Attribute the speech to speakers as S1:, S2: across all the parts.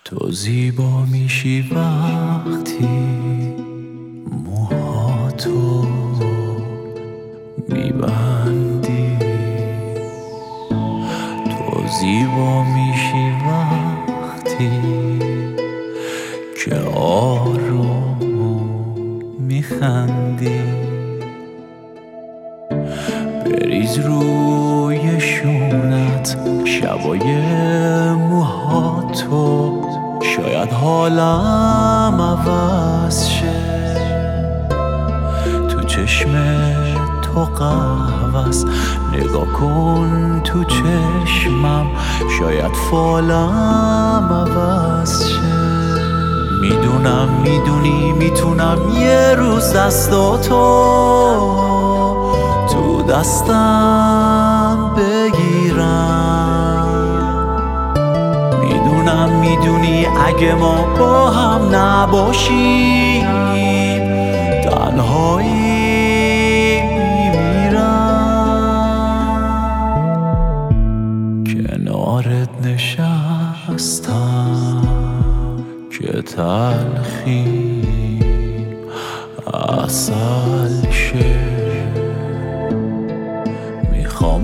S1: تو زیبا میشی وقتی موهاتو میبندی. تو زیبا میشی وقتی که آروم میخندی. بریز روی شونت شبای موهاتو، شاید حالم عوض شه. تو چشم تو قهوه‌ست، نگاه کن تو چشمم، شاید فالم عوض شه. میدونم میدونی میتونم یه روز دستاتو تو دستم بگیرم. میدونم میدونی اگه ما با هم نباشیم تنهایی میمیرم. کنارت نشستم که تلخی عسل شه. میخوام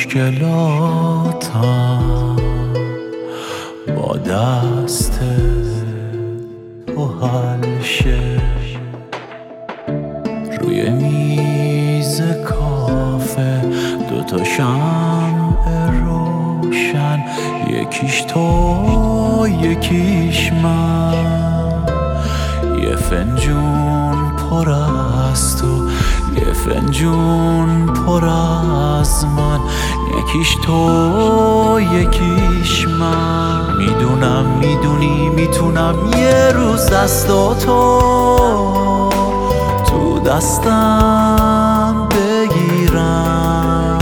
S1: مشکلاتم با دست تو حل شه. روی میز کافه دوتا شمع روشن، یکیش تو یکیش من. یه فنجون پر از تو، یه فنجون پر از من، یکیش تو یکیش من. میدونم میدونی میتونم یه روز دستاتو تو دستم بگیرم.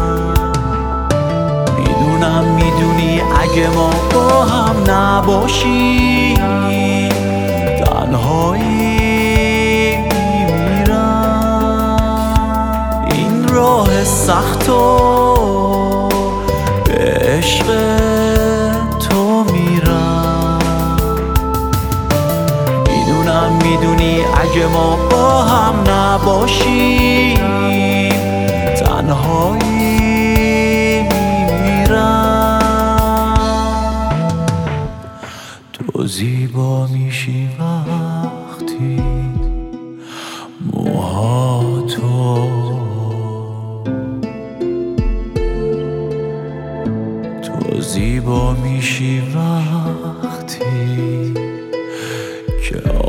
S1: میدونم میدونی اگه ما با هم نباشیم تنهایی میمیرم. این راه سختو به عشق تو میرم. میدونم میدونی اگه ما با هم نباشیم تنهایی میمیرم. تو زیبا میشی وقتی موهاتو، تو زیبا میشی وقتی که